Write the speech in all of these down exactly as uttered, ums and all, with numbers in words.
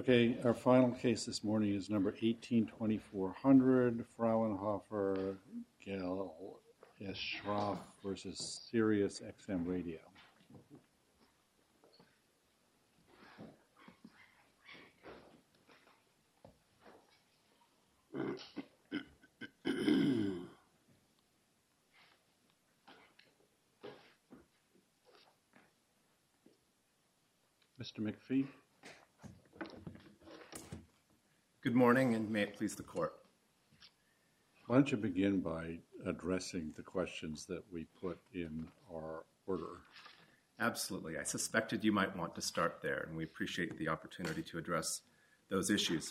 Okay, our final case this morning is number eighteen twenty-four hundred, Fraunhofer Gel Eschroff versus Sirius X M Radio. Mister McPhee. Good morning, and may it please the Court. Why don't you begin by addressing the questions that we put in our order? Absolutely. I suspected you might want to start there, and we appreciate the opportunity to address those issues.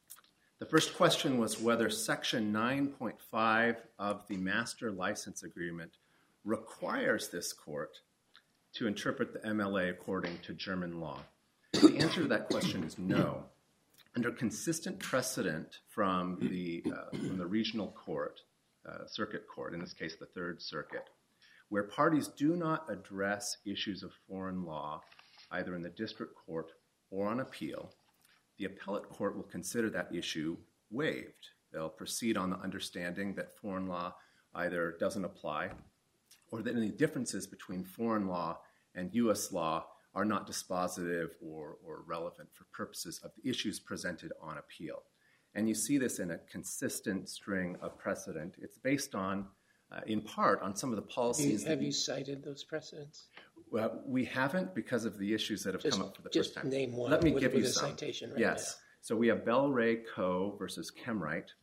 The first question was whether Section nine point five of the Master License Agreement requires this Court to interpret the M L A according to German law. The answer to that question is no. Under consistent precedent from the, uh, from the regional court, uh, circuit court, in this case the Third Circuit, where parties do not address issues of foreign law, either in the district court or on appeal, the appellate court will consider that issue waived. They'll proceed on the understanding that foreign law either doesn't apply or that any differences between foreign law and U S law are not dispositive or, or relevant for purposes of the issues presented on appeal. And you see this in a consistent string of precedent. It's based on, uh, in part, on some of the policies. You, have you cited those precedents? Well, we haven't because of the issues that have just, come up for the just first time. Name one. Let me with, give with you a some. Citation right yes. Now. So we have Bell Ray Co. versus Chemrite,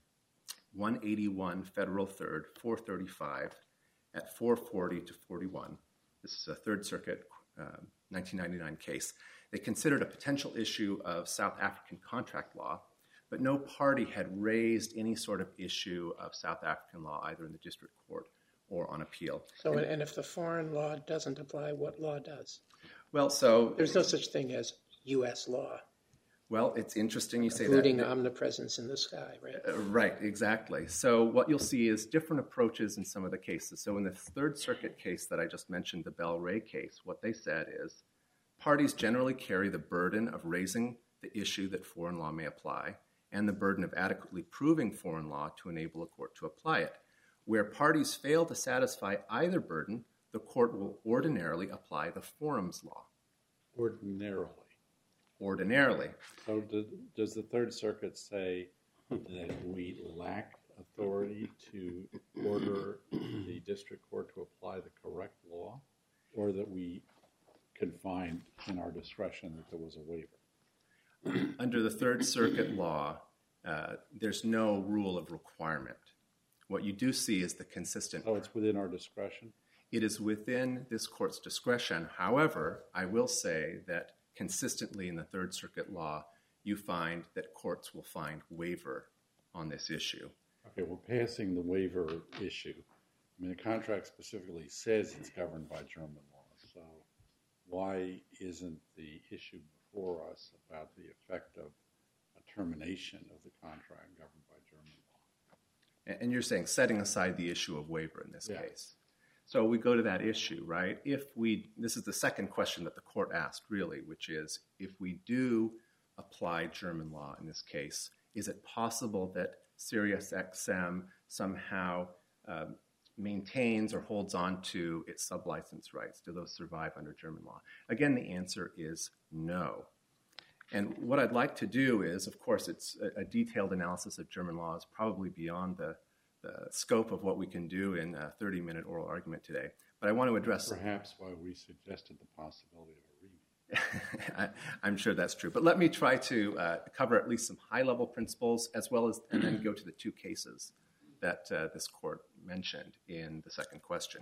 one eighty-one Federal third, four thirty-five, at four forty to forty-one. This is a Third Circuit uh, nineteen ninety-nine case. They considered a potential issue of South African contract law, but no party had raised any sort of issue of South African law either in the district court or on appeal. So, and, and if the foreign law doesn't apply, what law does? Well, so... There's no such thing as U S law. Well, it's interesting you say including that. Including omnipresence in the sky, right? Uh, right, exactly. So what you'll see is different approaches in some of the cases. So in the Third Circuit case that I just mentioned, the Bell Ray case, what they said is parties generally carry the burden of raising the issue that foreign law may apply and the burden of adequately proving foreign law to enable a court to apply it. Where parties fail to satisfy either burden, the court will ordinarily apply the forum's law. Ordinarily. Ordinarily. So do, does the Third Circuit say that we lack authority to order the district court to apply the correct law, or that we can find in our discretion that there was a waiver? Under the Third Circuit law, uh, there's no rule of requirement. What you do see is the consistent... Oh, it's within our discretion? It is within this court's discretion. However, I will say that consistently in the Third Circuit law, you find that courts will find waiver on this issue. Okay, we're passing the waiver issue. I mean, the contract specifically says it's governed by German law, so why isn't the issue before us about the effect of a termination of the contract governed by German law? And you're saying setting aside the issue of waiver in this yeah. case. So we go to that issue, right? If we, this is the second question that the court asked, really, which is, if we do apply German law in this case, is it possible that Sirius X M somehow um, maintains or holds on to its sublicense rights? Do those survive under German law? Again, the answer is no. And what I'd like to do is, of course, it's a, a detailed analysis of German law is probably beyond the the scope of what we can do in a thirty-minute oral argument today. But I want to address... Perhaps why we suggested the possibility of a I, remand. I'm sure that's true. But let me try to uh, cover at least some high-level principles, as well as, and then go to the two cases that uh, this court mentioned in the second question.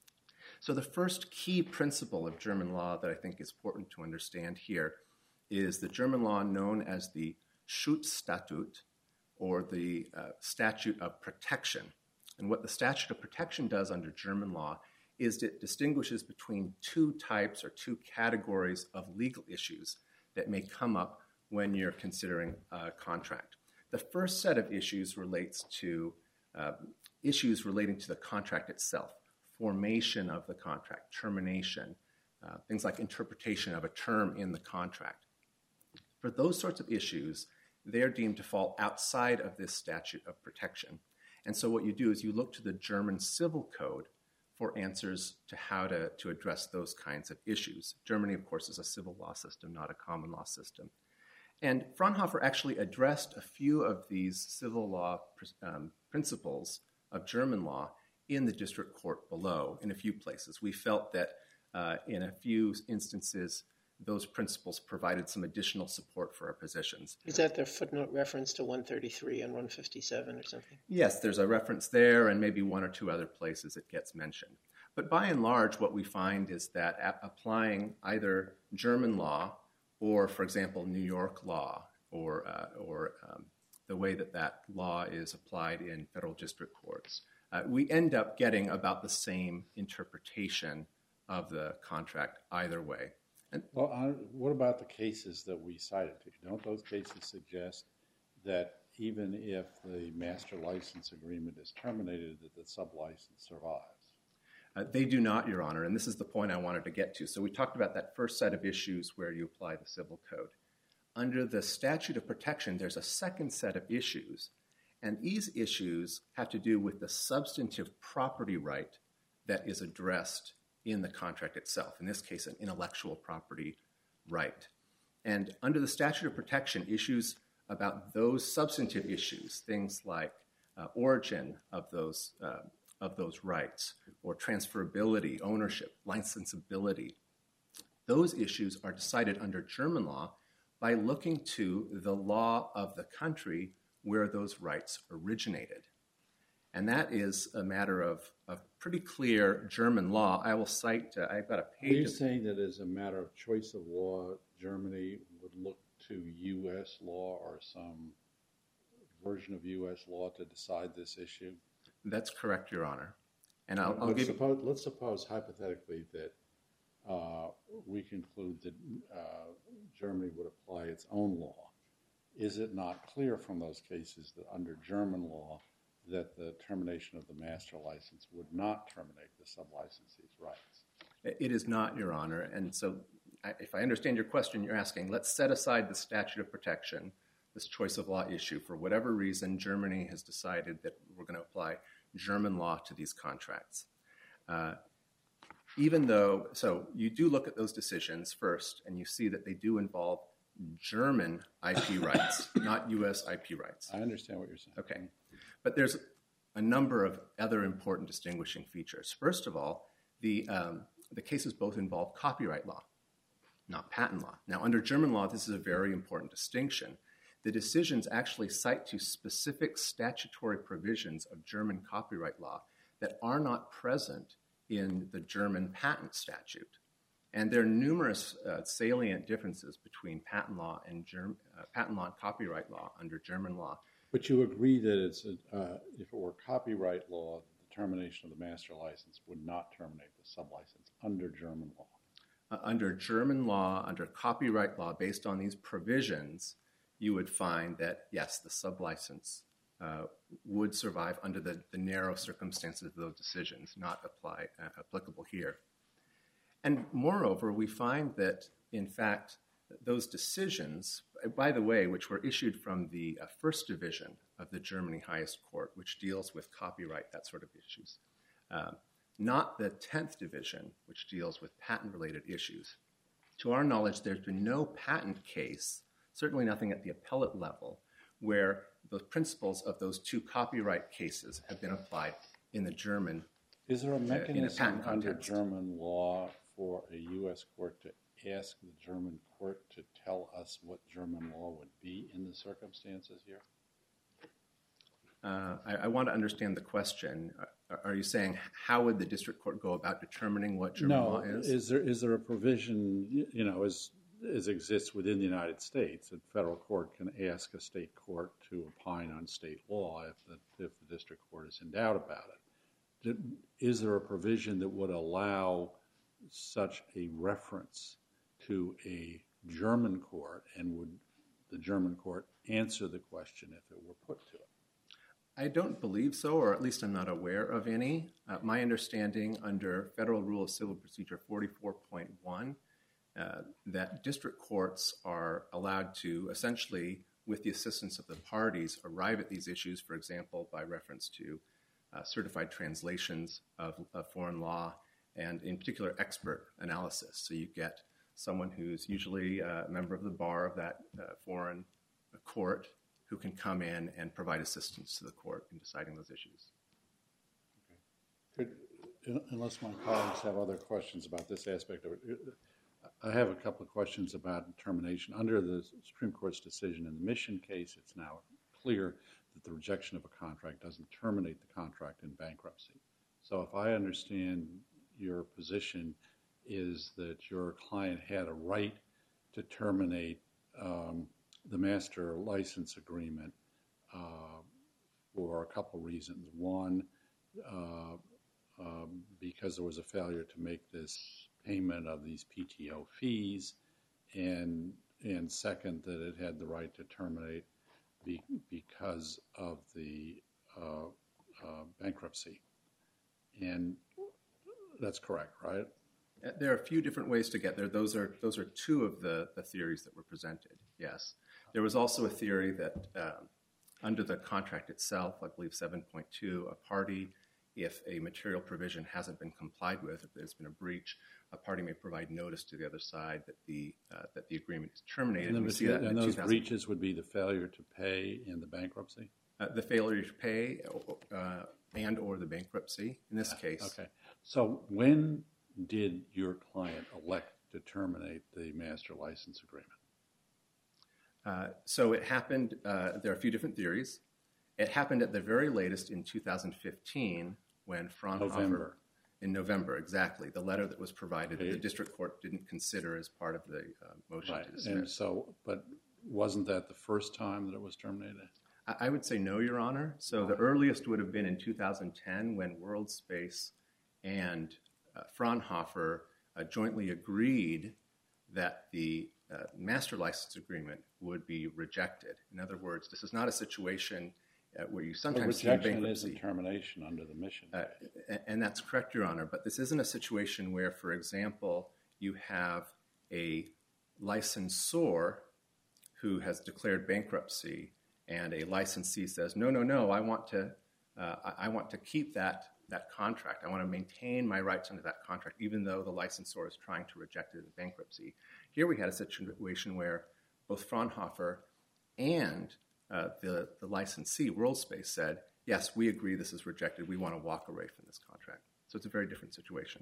So the first key principle of German law that I think is important to understand here is the German law known as the Schutzstatut, or the uh, statute of protection. And what the statute of protection does under German law is it distinguishes between two types or two categories of legal issues that may come up when you're considering a contract. The first set of issues relates to uh, issues relating to the contract itself, formation of the contract, termination, uh, things like interpretation of a term in the contract. For those sorts of issues, they're deemed to fall outside of this statute of protection. And so what you do is you look to the German Civil Code for answers to how to, to address those kinds of issues. Germany, of course, is a civil law system, not a common law system. And Fraunhofer actually addressed a few of these civil law um, principles of German law in the district court below in a few places. We felt that uh, in a few instances, those principles provided some additional support for our positions. Is that their footnote reference to one thirty-three and one fifty-seven or something? Yes, there's a reference there and maybe one or two other places it gets mentioned. But by and large, what we find is that a- applying either German law or, for example, New York law or, uh, or um, the way that that law is applied in federal district courts, uh, we end up getting about the same interpretation of the contract either way. And, Well, I, what about the cases that we cited? Don't those cases suggest that even if the master license agreement is terminated, that the sublicense survives? Uh, they do not, Your Honor, and this is the point I wanted to get to. So we talked about that first set of issues where you apply the civil code. Under the statute of protection, there's a second set of issues, and these issues have to do with the substantive property right that is addressed in the contract itself, in this case, an intellectual property right. And under the statute of protection, issues about those substantive issues, things like uh, origin of those uh, of those rights, or transferability, ownership, licensability, those issues are decided under German law by looking to the law of the country where those rights originated. And that is a matter of, of pretty clear German law. I will cite, uh, I've got a Are page. you of, saying that as a matter of choice of law, Germany would look to U S law or some version of U S law to decide this issue? That's correct, Your Honor. And I'll, I'll let's, give suppose, let's suppose hypothetically that uh, we conclude that uh, Germany would apply its own law. Is it not clear from those cases that under German law that the termination of the master license would not terminate the sublicensee's rights? It is not, Your Honor. And so I, if I understand your question, you're asking, let's set aside the statute of protection, this choice of law issue. For whatever reason, Germany has decided that we're going to apply German law to these contracts. Uh, even though, so you do look at those decisions first, and you see that they do involve German I P rights, not U S I P rights. I understand what you're saying. Okay. But there's a number of other important distinguishing features. First of all, the, um, the cases both involve copyright law, not patent law. Now, under German law, this is a very important distinction. The decisions actually cite to specific statutory provisions of German copyright law that are not present in the German patent statute. And there are numerous uh, salient differences between patent law and Germ- uh, patent law and copyright law under German law. But you agree that it's a, uh, if it were copyright law, the termination of the master license would not terminate the sublicense under German law. Uh, under German law, under copyright law, based on these provisions, you would find that, yes, the sublicense uh, would survive under the, the narrow circumstances of those decisions, not apply, uh, applicable here. And moreover, we find that, in fact, those decisions, by the way, which were issued from the uh, first division of the Germany highest court, which deals with copyright, that sort of issues, uh, not the tenth division, which deals with patent-related issues. To our knowledge, there's been no patent case, certainly nothing at the appellate level, where the principles of those two copyright cases have been applied in the German Is there a mechanism a under context. German law for a U S court to ask the German court to tell us what German law would be in the circumstances here? Uh, I, I want to understand the question. Are, are you saying how would the district court go about determining what German no, law is? is there is there a provision, you know, as as exists within the United States, that federal court can ask a state court to opine on state law if the if the district court is in doubt about it? Is there a provision that would allow such a reference to a German court, and would the German court answer the question if it were put to it? I don't believe so, or at least I'm not aware of any. Uh, my understanding under Federal Rule of Civil Procedure forty-four point one uh, that district courts are allowed to essentially, with the assistance of the parties, arrive at these issues, for example, by reference to uh, certified translations of, of foreign law, and in particular, expert analysis. So you get someone who's usually a member of the bar of that uh, foreign court who can come in and provide assistance to the court in deciding those issues. Could, unless my colleagues have other questions about this aspect of it, I have a couple of questions about termination. Under the Supreme Court's decision in the Mission case, it's now clear that the rejection of a contract doesn't terminate the contract in bankruptcy. So if I understand your position is that your client had a right to terminate um, the master license agreement uh, for a couple reasons. One, uh, um, because there was a failure to make this payment of these P T O fees, and and second, that it had the right to terminate be, because of the uh, uh, bankruptcy. And that's correct, right? There are a few different ways to get there. Those are those are two of the, the theories that were presented, yes. There was also a theory that um, under the contract itself, I believe seven point two, a party, if a material provision hasn't been complied with, if there's been a breach, a party may provide notice to the other side that the uh, that the agreement is terminated. And, and we see that and in those breaches would be the failure to pay and the bankruptcy? Uh, the failure to pay uh, and or the bankruptcy in this case. Okay. So when did your client elect to terminate the master license agreement? Uh, so it happened, uh, there are a few different theories. It happened at the very latest in two thousand fifteen when Fraunhofer, November. in November, exactly, the letter that was provided Okay. that the district court didn't consider as part of the uh, motion Right. to dismiss. And so, but wasn't that the first time that it was terminated? I, I would say no, Your Honor. So the earliest would have been in two thousand ten when WorldSpace and uh, Fraunhofer uh, jointly agreed that the uh, master license agreement would be rejected. In other words, this is not a situation uh, where you sometimes see rejection bankruptcy. isn't termination under the mission. Uh, and, and that's correct, Your Honor. But this isn't a situation where, for example, you have a licensor who has declared bankruptcy and a licensee says, no, no, no, I want to, uh, I, I want to keep that that contract. I want to maintain my rights under that contract, even though the licensor is trying to reject it in bankruptcy. Here we had a situation where both Fraunhofer and uh, the, the licensee, WorldSpace, said, yes, we agree this is rejected. We want to walk away from this contract. So it's a very different situation.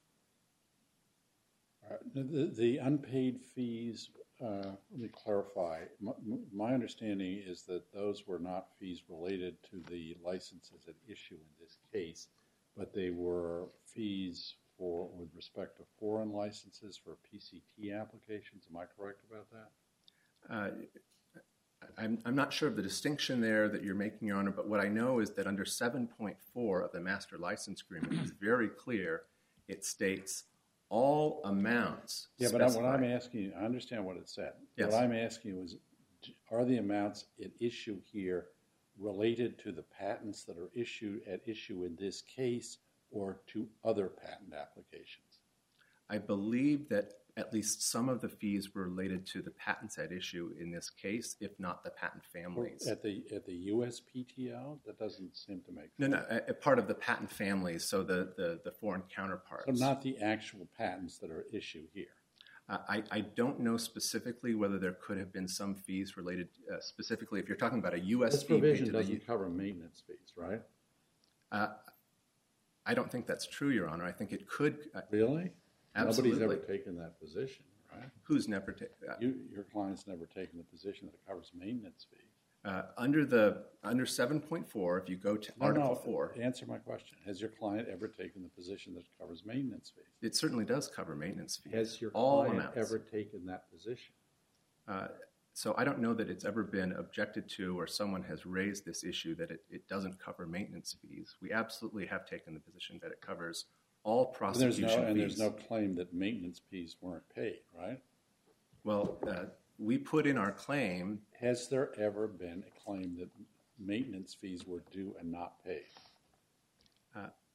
Uh, the, the unpaid fees, uh, let me clarify. My, my understanding is that those were not fees related to the licenses at issue in this case, but they were fees for with respect to foreign licenses for P C T applications. Am I correct about that? Uh, I'm, I'm not sure of the distinction there that you're making, Your Honor, but what I know is that under seven point four of the Master License Agreement, it's very clear. It states all amounts. Yeah, but I, what specified. I'm asking you, I understand what it said. Yes. What I'm asking you is, are the amounts at issue here related to the patents that are issued at issue in this case or to other patent applications? I believe that at least some of the fees were related to the patents at issue in this case, if not the patent families. At the at the U S P T O? That doesn't seem to make sense. No, no, a, a part of the patent families, so the, the, the foreign counterparts. So not the actual patents that are at issue here. Uh, I, I don't know specifically whether there could have been some fees related uh, specifically, if you're talking about a U S This fee. provision to the U- doesn't cover maintenance fees, right? Uh, I don't think that's true, Your Honor. I think it could. Uh, Really? Absolutely. Nobody's ever taken that position, right? Who's never taken that? You, your client's never taken the position that it covers maintenance fees. Uh, under the under seven point four, if you go to No, Article no, four, answer my question. Has your client ever taken the position that covers maintenance fees? it certainly does cover maintenance fees. Has your all client amounts. ever taken that position? Uh, so I don't know that it's ever been objected to or someone has raised this issue that it, it doesn't cover maintenance fees. We absolutely have taken the position that it covers all And prosecution there's no, fees. and there's no claim that maintenance fees weren't paid, right? Well, uh, we put in our claim. Has there ever been a claim that maintenance fees were due and not paid? Uh,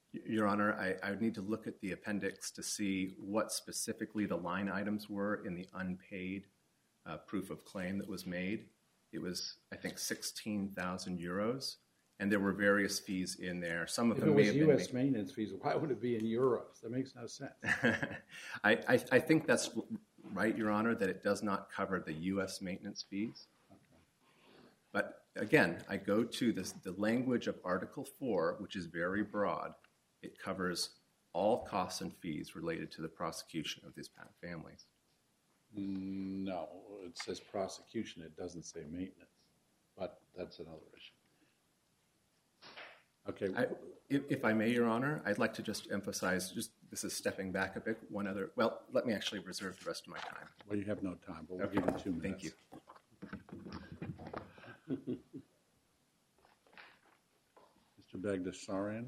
Your Honor, I, I would need to look at the appendix to see what specifically the line items were in the unpaid uh, proof of claim that was made. It was, I think, sixteen thousand euros, and there were various fees in there. Some of If them it may was have U been S maintenance fees, why would it be in euros? That makes no sense. I, I, I think that's right, Your Honor, that it does not cover the U S maintenance fees. Okay. But again, I go to this, the language of Article four, which is very broad. It covers all costs and fees related to the prosecution of these patent families. No, it says prosecution. It doesn't say maintenance, but that's another issue. Okay. I, if, if I may, Your Honor, I'd like to just emphasize, just this is stepping back a bit, one other, well, let me actually reserve the rest of my time. Well, you have no time, but we'll Okay. give you two minutes. Thank you. Mister Bagdasarian?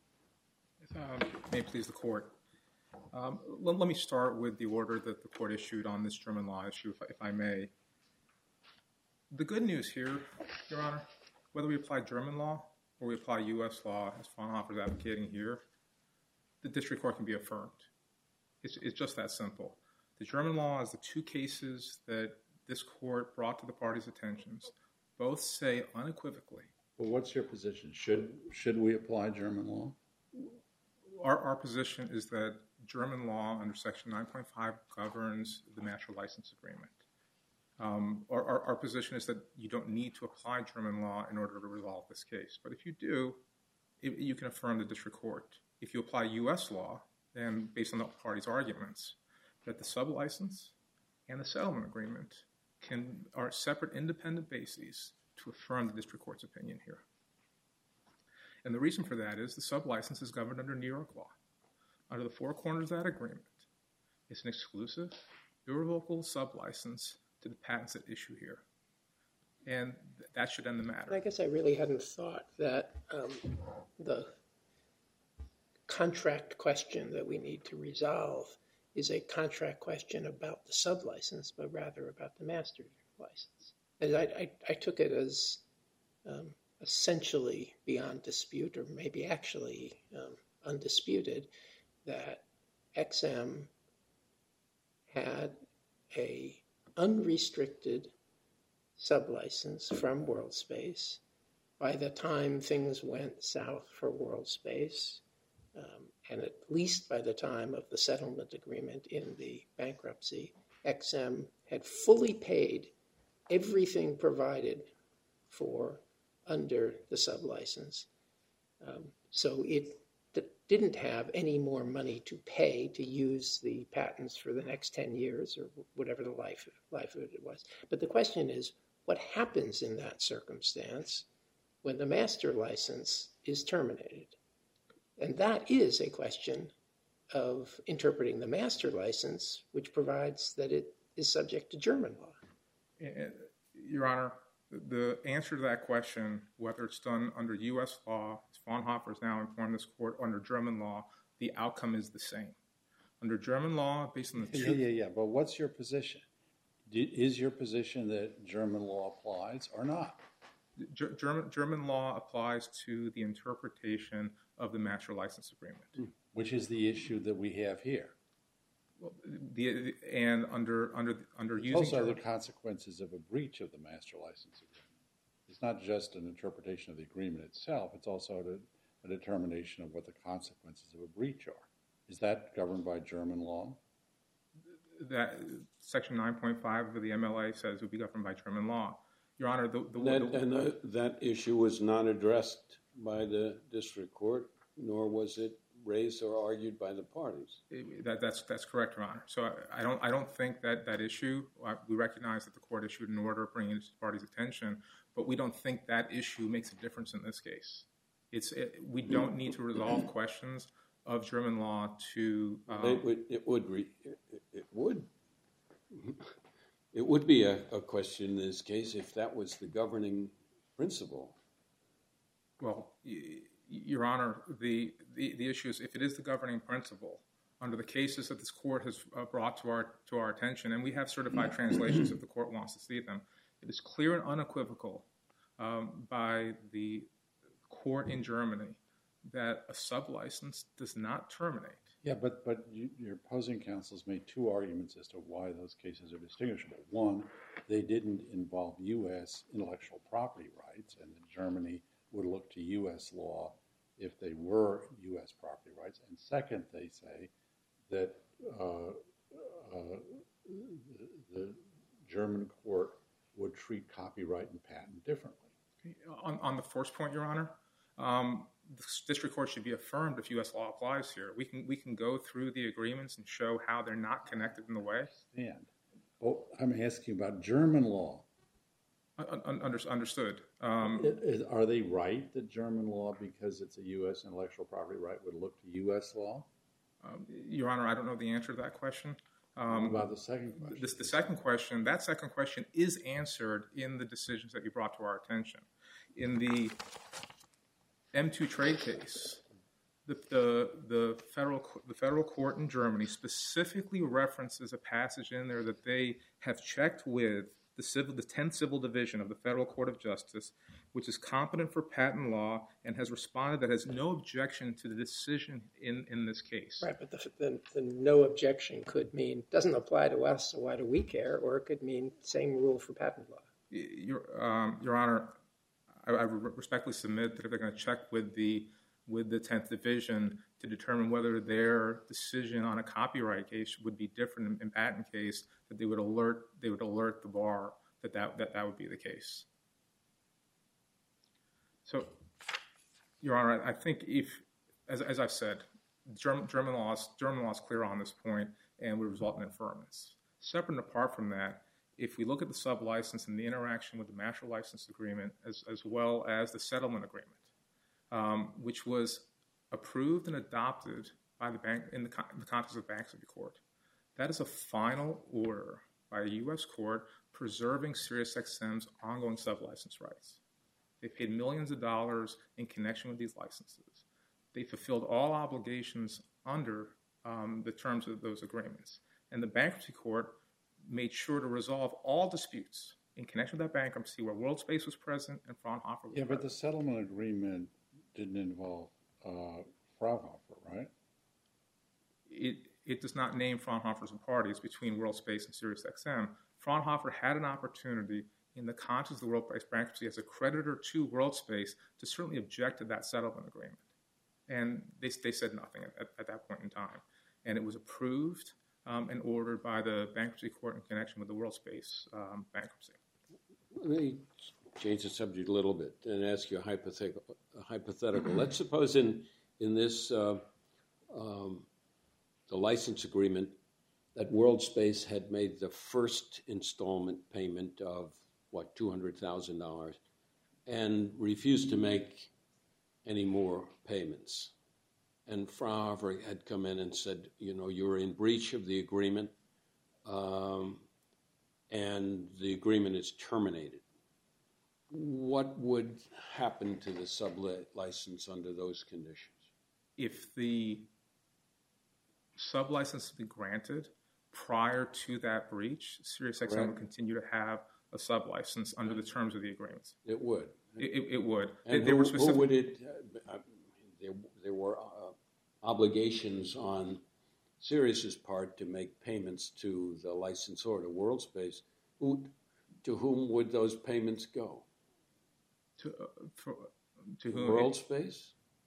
Um, may it please the court. Um, let, let me start with the order that the court issued on this German law issue, if, if I may. The good news here, Your Honor, whether we apply German law or we apply U S law, as Fraunhofer is advocating here, the district court can be affirmed. It's, it's just that simple. The German law is the two cases that this court brought to the parties' attentions. Both say unequivocally. Well, what's your position? Should should we apply German law? Our, our position is that German law under Section nine point five governs the master license agreement. Um, our, our, our position is that you don't need to apply German law in order to resolve this case. But if you do, it, you can affirm the district court. If you apply U S law, then based on the parties' arguments, that the sublicense and the settlement agreement can are separate independent bases to affirm the district court's opinion here. And the reason for that is the sublicense is governed under New York law. Under the four corners of that agreement, it's an exclusive, irrevocable sublicense to the patents at issue here. And th- that should end the matter. I guess I really hadn't thought that um, the contract question that we need to resolve is a contract question about the sublicense, but rather about the master license. And I, I, I took it as um, essentially beyond dispute, or maybe actually um, undisputed, that X M had a unrestricted sublicense from WorldSpace by the time things went south for WorldSpace, um, and at least by the time of the settlement agreement in the bankruptcy, X M had fully paid everything provided for under the sublicense. Um, so it d- didn't have any more money to pay to use the patents for the next ten years or whatever the life, life of it was. But the question is, what happens in that circumstance when the master license is terminated? And that is a question of interpreting the master license, which provides that it is subject to German law. Your Honor, the answer to that question, whether it's done under U S law, as Fraunhofer has now informed this court, under German law, the outcome is the same. Under German law, based on the Yeah, truth... yeah, yeah. But what's your position? Do, is your position that German law applies or not? Ger- German, German law applies to the interpretation of the master license agreement. Which is the issue that we have here. Well, the, and under under under using Also, German, the consequences of a breach of the master license agreement. It's not just an interpretation of the agreement itself. It's also a, a determination of what the consequences of a breach are. Is that governed by German law? that Section nine point five of the M L A says would be governed by German law. Your Honor, the, the, That, the and uh, that issue was not addressed by the district court, nor was it raised or argued by the parties. that that's that's correct, Your Honor. So I, I don't I don't think that that issue. Uh, we recognize that the court issued an order bringing it to the parties' attention, but we don't think that issue makes a difference in this case. It's it, we don't need to resolve questions of German law to. Um, It would, it would, re, it, it would, it would be a, a question in this case if that was the governing principle. Well, y- Your Honor, the, the, the issue is if it is the governing principle under the cases that this court has uh, brought to our to our attention, and we have certified translations if the court wants to see them, it is clear and unequivocal um, by the court in Germany that a sublicense does not terminate. Yeah, but but you, your opposing counsels made two arguments as to why those cases are distinguishable. One, they didn't involve U S intellectual property rights, and that Germany would look to U S law if they were U S property rights. And second, they say that uh, uh, the, the German court would treat copyright and patent differently. On, on the first point, Your Honor, um, the district court should be affirmed if U S law applies here. We can we can go through the agreements and show how they're not connected in the way. And oh, I'm asking about German law. Un, under, understood. Um, Is, are they right that German law, because it's a U S intellectual property right, would look to U S law? um, Your Honor, I don't know the answer to that question. Um, What about the second question? This, the second question, that second question is answered in the decisions that you brought to our attention. In the M two trade case, the, the, the, federal, the federal court in Germany specifically references a passage in there that they have checked with the, civil, the tenth Civil Division of the Federal Court of Justice, which is competent for patent law and has responded that has no objection to the decision in, in this case. Right, but the, the, the no objection could mean doesn't apply to us, so why do we care? Or it could mean same rule for patent law. Your, um, Your Honor, I, I respectfully submit that if they're going to check with the with the tenth Division to determine whether their decision on a copyright case would be different in, in patent case, that they would alert they would alert the bar that that, that, that would be the case. So, Your Honor, I think if, as, as I've said, German, German law is, German law is clear on this point and would result in affirmance. Separate and apart from that, if we look at the sublicense and the interaction with the master license agreement, as, as well as the settlement agreement, um, which was approved and adopted by the bank in the, con- in the context of the bankruptcy court, that is a final order by a U S court preserving SiriusXM's ongoing sublicense rights. They paid millions of dollars in connection with these licenses. They fulfilled all obligations under um, the terms of those agreements. And the bankruptcy court made sure to resolve all disputes in connection with that bankruptcy where WorldSpace was present and Fraunhofer was Yeah, present. but the settlement agreement didn't involve uh, Fraunhofer, right? It, it does not name Fraunhofer as a party. It's between WorldSpace and SiriusXM. Fraunhofer had an opportunity in the context of the WorldSpace bankruptcy as a creditor to WorldSpace to certainly object to that settlement agreement. And they, they said nothing at, at that point in time. And it was approved um, and ordered by the bankruptcy court in connection with the WorldSpace um, bankruptcy. Let me change the subject a little bit and ask you a hypothetical. A hypothetical. Let's suppose in, in this, uh, um, the license agreement, that WorldSpace had made the first installment payment of, what, two hundred thousand dollars and refused to make any more payments. And Fraunhofer had come in and said, you know, you're in breach of the agreement um, and the agreement is terminated. What would happen to the sub-license under those conditions? If the sublicense had been granted prior to that breach, SiriusXM Right. would continue to have a sublicense under the terms of the agreements. It would. It, it, it would. And They, they who, were who specific. would it? Uh, there, there were uh, obligations on Sirius's part to make payments to the licensor, to WorldSpace. Who, to whom would those payments go? To, uh, for, to whom? WorldSpace?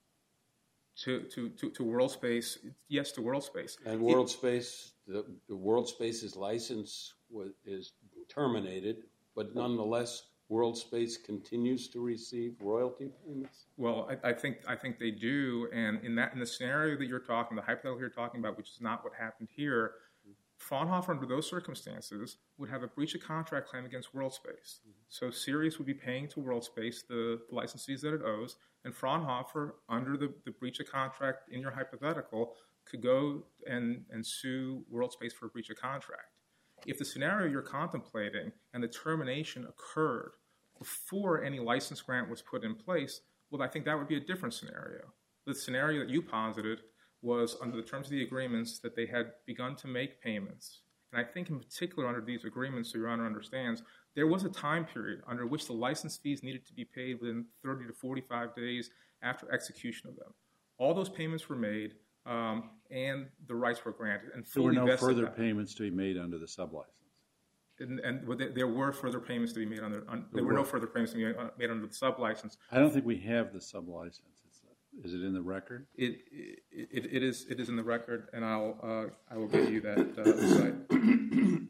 To, to, to, to WorldSpace. Yes, to WorldSpace. And It- WorldSpace, the, the WorldSpace's license was, is terminated, but nonetheless, WorldSpace continues to receive royalty payments? Well, I, I think I think they do, and in that in the scenario that you're talking, the hypothetical you're talking about, which is not what happened here, Fraunhofer under those circumstances would have a breach of contract claim against WorldSpace. So Sirius would be paying to WorldSpace the, the licensees that it owes, and Fraunhofer, under the, the breach of contract in your hypothetical, could go and, and sue WorldSpace for a breach of contract. If the scenario you're contemplating and the termination occurred before any license grant was put in place, well, I think that would be a different scenario. The scenario that you posited was under the terms of the agreements that they had begun to make payments. And I think in particular under these agreements, so Your Honor understands, there was a time period under which the license fees needed to be paid within thirty to forty-five days after execution of them. All those payments were made, um, and the rights were granted. And There were fully no vested further that. payments to be made under the sublicense. And, and well, there- there were further payments to be made under. Un, there were no further payments to be made, uh, made under the sublicense. I don't think we have the sublicense. Is it- Is it in the record? It, it it is it is in the record, and I'll uh, I will give you that uh, site.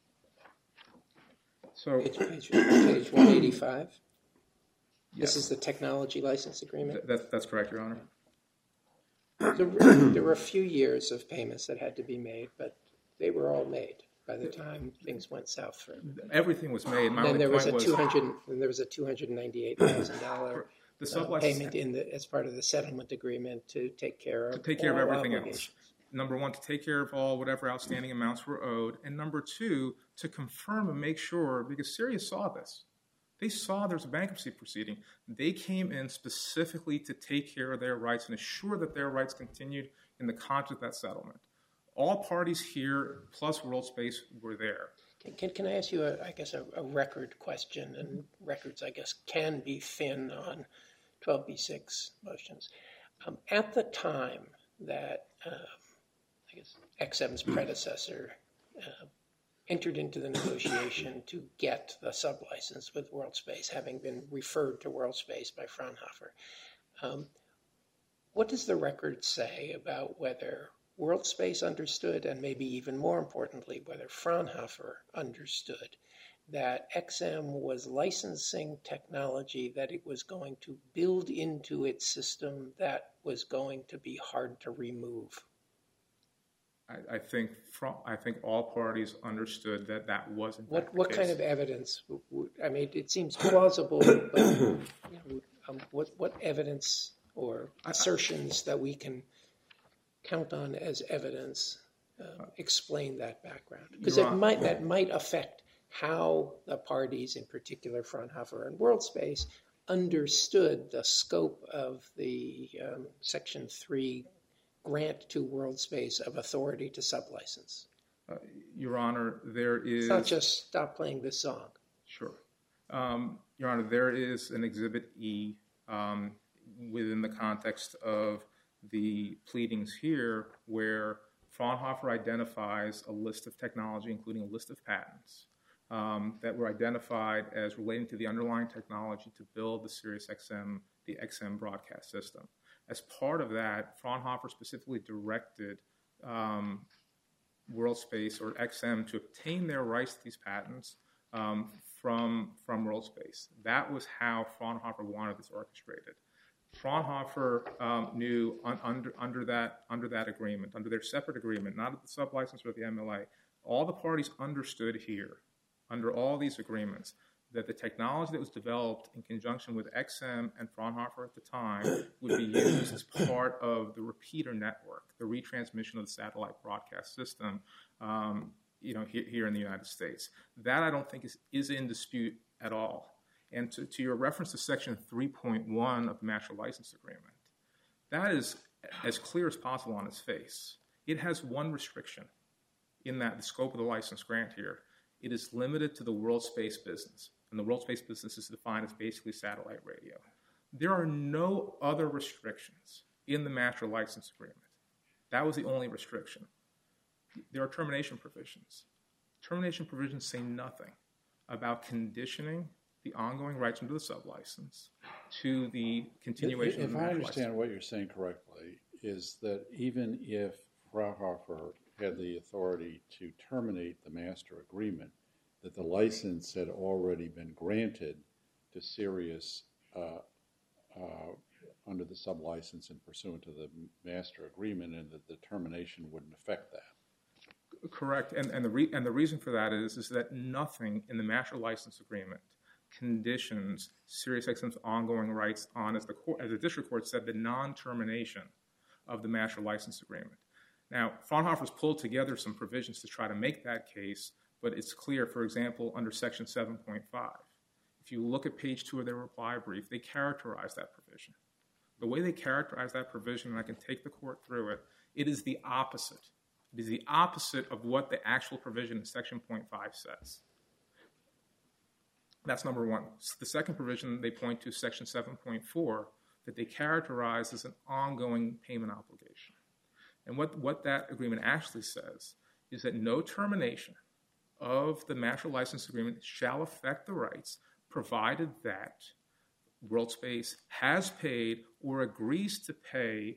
So Page, page, page one eighty-five. yes, This is the technology license agreement. th- that's that's correct, Your Honor. There were, there were a few years of payments that had to be made, but they were all made by the time things went south for everybody. Everything was made. My Then only there was point a was two hundred. Then there was a two hundred ninety-eight thousand dollar the uh, sublicense payment in the as part of the settlement agreement to take care of to take care of all everything obligations. else. Number one, to take care of all whatever outstanding amounts were owed, and number two, to confirm and make sure, because Sirius saw this. They saw there's a bankruptcy proceeding. They came in specifically to take care of their rights and assure that their rights continued in the context of that settlement. All parties here, plus WorldSpace, were there. Can, can, can I ask you, a, I guess, a, a record question? And records, I guess, can be thin on twelve B six motions. Um, at the time that, uh, I guess, X M's predecessor uh, entered into the negotiation to get the sublicense with WorldSpace, having been referred to WorldSpace by Fraunhofer, um, what does the record say about whether WorldSpace understood, and maybe even more importantly, whether Fraunhofer understood that X M was licensing technology that it was going to build into its system that was going to be hard to remove? I, I think from, I think all parties understood that that wasn't. What what kind of evidence? w- w- I mean, it seems plausible, but you know, um, what what evidence or assertions that we can count on as evidence um, explain that background? Because it might that might affect how the parties, in particular Fraunhofer and WorldSpace, understood the scope of the um, Section three grant to WorldSpace of authority to sublicense. Uh, Your Honor, there is... It's not just stop playing this song. Sure. Um, Your Honor, there is an Exhibit E um, within the context of the pleadings here where Fraunhofer identifies a list of technology, including a list of patents, um, that were identified as relating to the underlying technology to build the Sirius X M, the X M broadcast system. As part of that, Fraunhofer specifically directed um, WorldSpace or X M to obtain their rights to these patents um, from, from WorldSpace. That was how Fraunhofer wanted this orchestrated. Fraunhofer um, knew un, under, under, that, under that agreement, under their separate agreement, not at the sublicense or the M L A, all the parties understood here, under all these agreements, that the technology that was developed in conjunction with X M and Fraunhofer at the time would be used as part of the repeater network, the retransmission of the satellite broadcast system, um, you know, here, here in the United States. That I don't think is, is in dispute at all. And to, to your reference to Section three point one of the Master License Agreement, that is as clear as possible on its face. It has one restriction in that the scope of the license grant here. It is limited to the WorldSpace business. And the WorldSpace business is defined as basically satellite radio. There are no other restrictions in the Master License Agreement. That was the only restriction. There are termination provisions. Termination provisions say nothing about conditioning the ongoing rights under the sublicense to the continuation If, of if the I Master understand License. what you're saying correctly, is that even if Fraunhofer had the authority to terminate the master agreement, that the license had already been granted to Sirius uh, uh, under the sublicense and pursuant to the master agreement, and that the termination wouldn't affect that. Correct, and, and, the re- and the reason for that is, is that nothing in the Master License Agreement conditions SiriusXM's ongoing rights on, as the, court, as the district court said, the non-termination of the Master License Agreement. Now, Fraunhofer's pulled together some provisions to try to make that case, but it's clear, for example, under Section seven point five. If you look at page two of their reply brief, they characterize that provision. The way they characterize that provision, and I can take the court through it, it is the opposite. It is the opposite of what the actual provision in Section point five says. That's number one. The second provision they point to, Section seven point four, that they characterize as an ongoing payment obligation. And what, what that agreement actually says is that no termination of the master license agreement shall affect the rights, provided that WorldSpace has paid or agrees to pay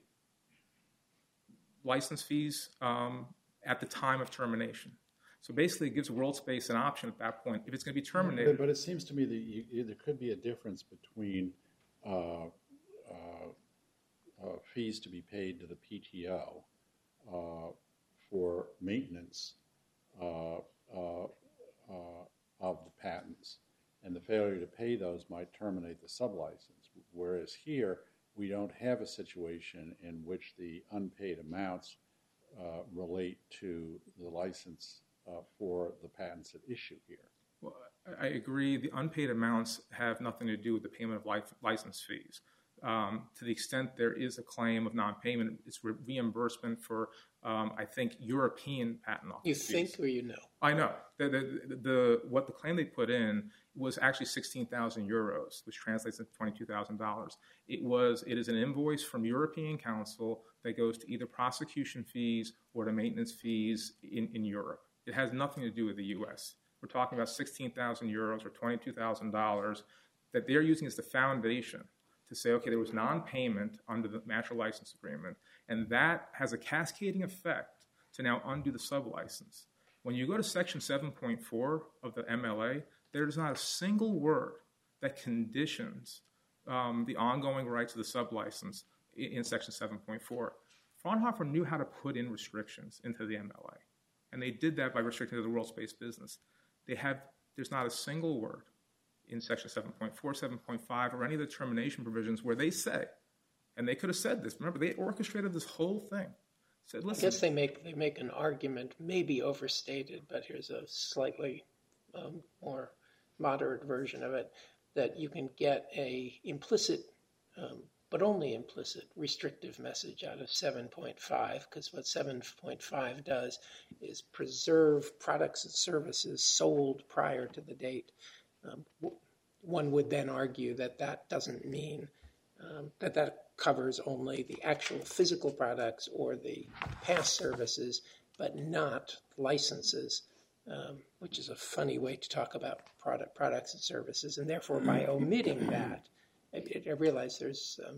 license fees um, at the time of termination. So basically, it gives WorldSpace an option at that point. If it's going to be terminated. But, but it seems to me that you, there could be a difference between uh, uh, uh, fees to be paid to the P T O uh, for maintenance uh, uh, uh, of the patents, and the failure to pay those might terminate the sublicense. Whereas here, we don't have a situation in which the unpaid amounts uh, relate to the license uh, for the patents at issue here. Well, I agree. The unpaid amounts have nothing to do with the payment of life, license fees. Um, to the extent there is a claim of non-payment, it's re- reimbursement for, um, I think, European patent office You fees. think or you know? I know. The, the, the, what the claim they put in was actually sixteen thousand euros, which translates to twenty-two thousand dollars. It was, it is an invoice from European Council that goes to either prosecution fees or to maintenance fees in, in Europe. It has nothing to do with the U S. We're talking about sixteen thousand euros or twenty-two thousand dollars that they're using as the foundation to say, okay, there was non-payment under the master license agreement, and that has a cascading effect to now undo the sublicense. When you go to Section seven point four of the M L A, there's not a single word that conditions um, the ongoing rights of the sublicense in, in Section seven point four. Fraunhofer knew how to put in restrictions into the M L A, and they did that by restricting the WorldSpace business. They have, there's not a single word in Section seven point four, seven point five, or any of the termination provisions where they say, and they could have said this, remember, they orchestrated this whole thing. Said, listen. I guess they make they make an argument, maybe overstated, but here's a slightly um, more moderate version of it, that you can get a implicit, um, but only implicit, restrictive message out of seven point five, because what seven point five does is preserve products and services sold prior to the date. Um, one would then argue that that doesn't mean um, that that covers only the actual physical products or the past services, but not licenses, um, which is a funny way to talk about product products and services. And therefore, by omitting that, I, I realize there's um,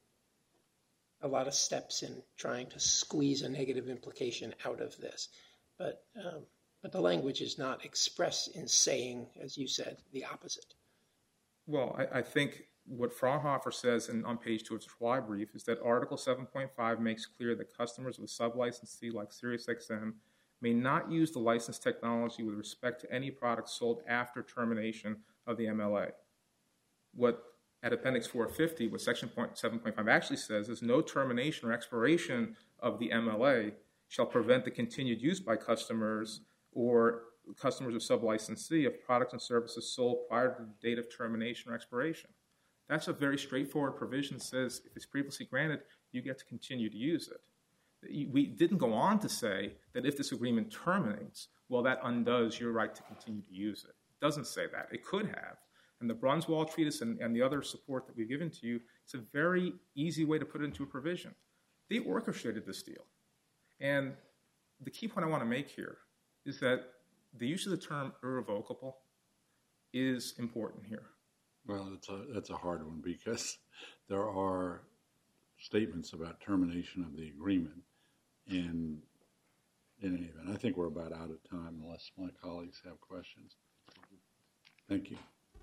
a lot of steps in trying to squeeze a negative implication out of this. But um, But the language is not expressed in saying, as you said, the opposite. Well, I, I think what Fraunhofer says in, on page two of its reply brief is that Article seven point five makes clear that customers of a sublicensee like SiriusXM may not use the licensed technology with respect to any product sold after termination of the M L A. What at Appendix four fifty, what Section seven point five actually says is no termination or expiration of the M L A shall prevent the continued use by customers or customers of sublicensee of products and services sold prior to the date of termination or expiration. That's a very straightforward provision that says if it's previously granted, you get to continue to use it. We didn't go on to say that if this agreement terminates, well, that undoes your right to continue to use it. It doesn't say that. It could have. And the Brunswald Treatise and, and the other support that we've given to you, it's a very easy way to put it into a provision. They orchestrated this deal. And the key point I want to make here is that the use of the term irrevocable is important here. Well, it's a, that's a hard one because there are statements about termination of the agreement. And in any event, I think we're about out of time unless my colleagues have questions. Thank you.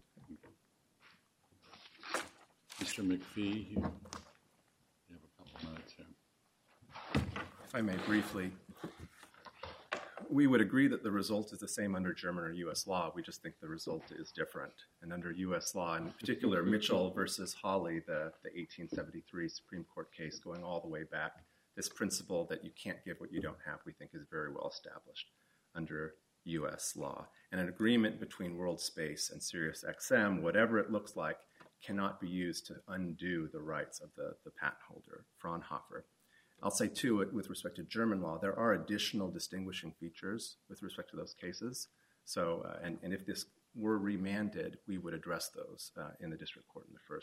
Mister McPhee, you have a couple minutes here. If I may briefly, we would agree that the result is the same under German or U S law. We just think the result is different. And under U S law, in particular, Mitchell versus Hawley, the, the eighteen seventy-three Supreme Court case going all the way back, this principle that you can't give what you don't have, we think is very well established under U S law. And an agreement between WorldSpace and SiriusXM, whatever it looks like, cannot be used to undo the rights of the, the patent holder, Fraunhofer. I'll say, too, with respect to German law, there are additional distinguishing features with respect to those cases. So, uh, and, and if this were remanded, we would address those uh, in the district court in the first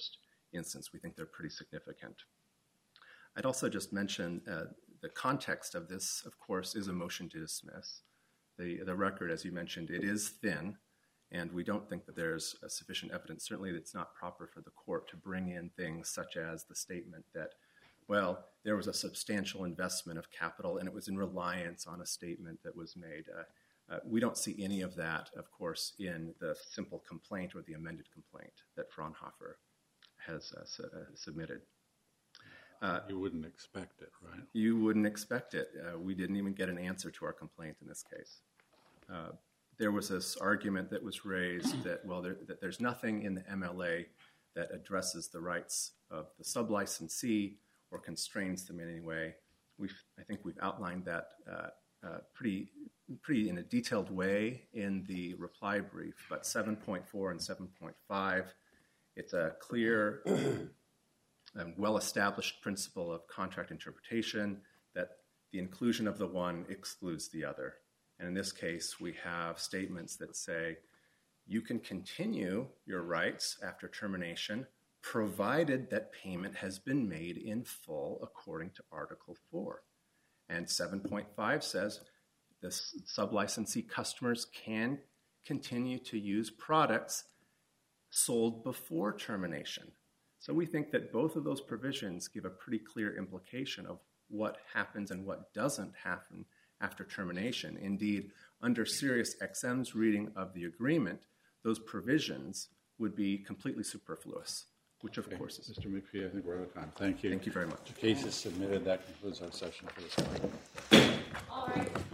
instance. We think they're pretty significant. I'd also just mention uh, the context of this, of course, is a motion to dismiss. The, the record, as you mentioned, it is thin, and we don't think that there's uh, sufficient evidence. Certainly it's not proper for the court to bring in things such as the statement that, well, there was a substantial investment of capital and it was in reliance on a statement that was made. Uh, uh, we don't see any of that, of course, in the simple complaint or the amended complaint that Fraunhofer has uh, su- uh, submitted. Uh, you wouldn't expect it, right? You wouldn't expect it. Uh, we didn't even get an answer to our complaint in this case. Uh, there was this argument that was raised that, well, there, that there's nothing in the M L A that addresses the rights of the sublicensee or constrains them in any way. We've, I think we've outlined that uh, uh, pretty, pretty in a detailed way in the reply brief, but seven point four and seven point five, it's a clear and well-established principle of contract interpretation that the inclusion of the one excludes the other. And in this case, we have statements that say you can continue your rights after termination provided that payment has been made in full according to Article four. And seven point five says the sublicensee customers can continue to use products sold before termination. So we think that both of those provisions give a pretty clear implication of what happens and what doesn't happen after termination. Indeed, under SiriusXM's reading of the agreement, those provisions would be completely superfluous, which of Okay. course is... Mister McPhee, I think we're out of time. Thank you. Thank you very much. The case is submitted. That concludes our session for this morning. All right.